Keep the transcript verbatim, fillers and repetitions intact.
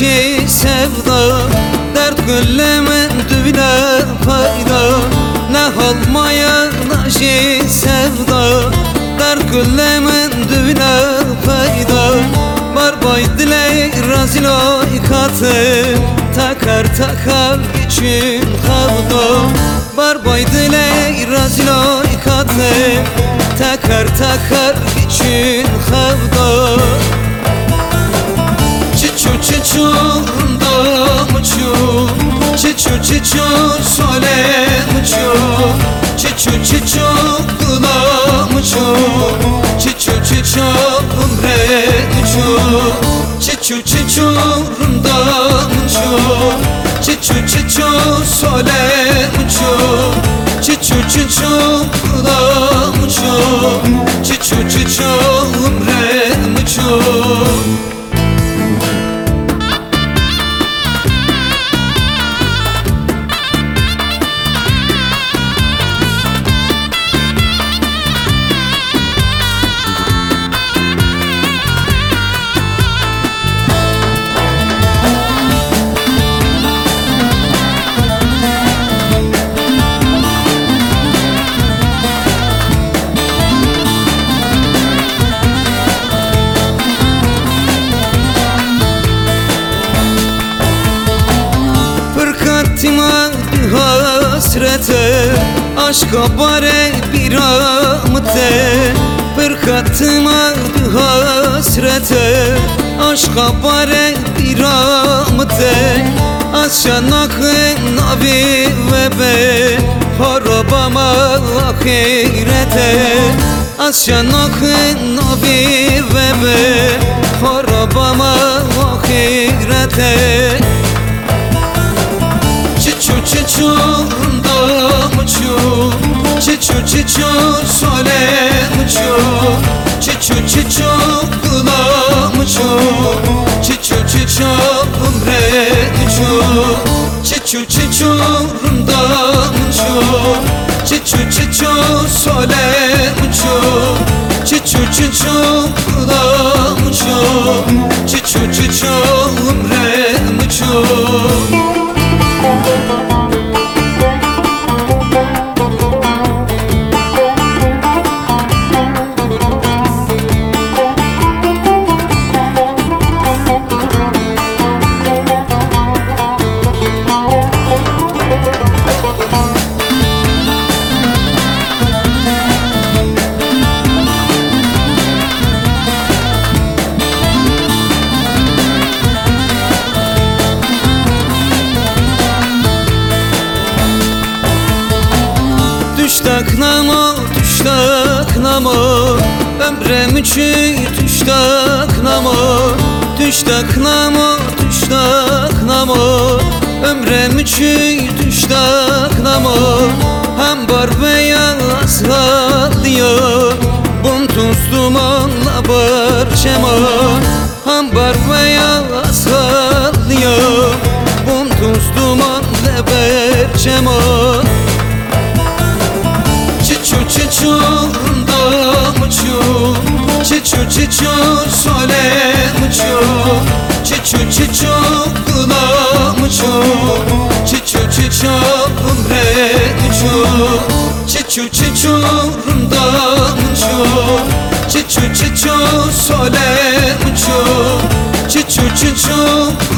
naşi sevda, dert güllemen dübüne fayda. Ne halmaya naşi sevda, dert güllemen dübüne fayda. Barbay dile razilo ikatı, takar takar için kavga. Barbay dile razilo ikatı, takar takar için kavga. Çiçu çiçu da muçu, çiçu çiçu sole muçu, çiçu çiçu da muçu, çiçu çiçu umre muçu, çiçu çiçu da muçu, çiçu çiçu sole muçu, çiçu çiçu da muçu, çiçu çiçu umre muçu. Hasrete aşka bare bir amte, fırkatıma hasrete aşka bare bir amte. Aşanakı navi ve be harabama ahirete, aşanakı navi ve be harabama ahirete. Çiçu çiçu da muçu, çiçu çiçu sole muçu, çiçu çiçu da muçu, çiçu çiçu umre muçu, çiçu çiçu da muçu, çiçu çiçu sole muçu, çiçu çiçu da muçu, çiçu çiçu umre muçu. Düştak namo, düştak namo, ömrem üçü düştak namo, düştak namo, düştak namo, ömrem üçü düştak namo. Hem bar beyaz halıyor, buntuz dumanla barçema. Hem bar beyaz halıyor, buntuz dumanla barçema. Çiçu çiçu da muçu, çiçu çiçu sole muçu, çiçu çiçu da muçu, çiçu çiçu umre muçu, çiçu çiçu da muçu, çiçu çiçu sole muçu, çiçu çiçu